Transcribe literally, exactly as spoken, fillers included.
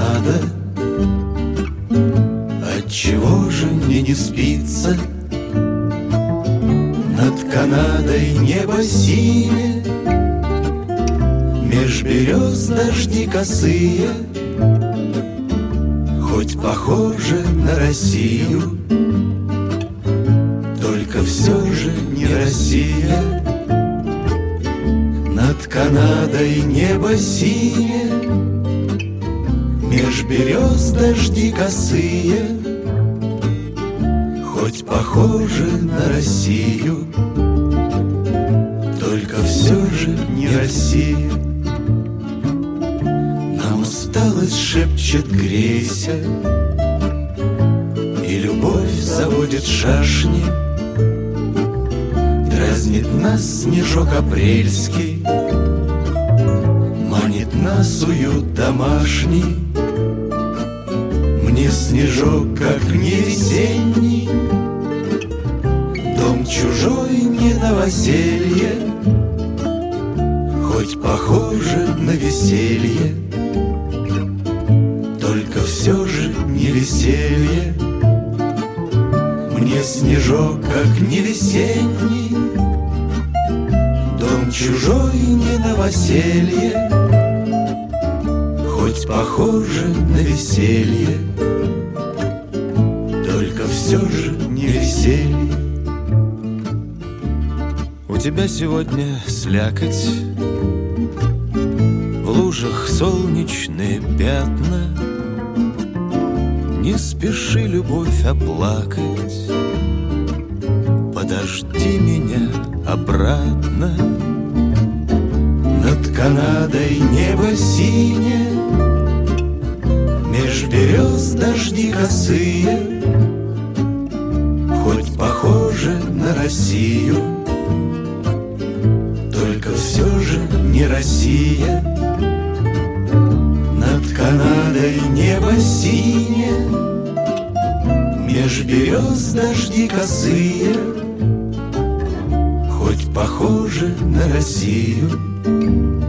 Канада. Отчего же мне не спится? Над Канадой небо синее, меж берез дожди косые. Хоть похоже на Россию, только все же не Россия. Над Канадой небо синее, меж берез дожди косые. Хоть похоже на Россию, только все же не Россия. Нам усталость шепчет грейся, и любовь заводит шашни. Дразнит нас снежок апрельский, манит нас уют домашний. Мне снежок, как не весенний, дом чужой не новоселье, хоть похоже на веселье, только все же не веселье. Мне снежок, как не весенний, дом чужой не новоселье, хоть похоже на веселье, только все же не веселье. У тебя сегодня слякоть, в лужах солнечные пятна. Не спеши, любовь, оплакать, подожди меня обратно. Над Канадой небо синее, меж берез дожди косые. Хоть похоже на Россию, только все же не Россия. Над Канадой небо синее, меж берез дожди косые. Хоть похоже на Россию,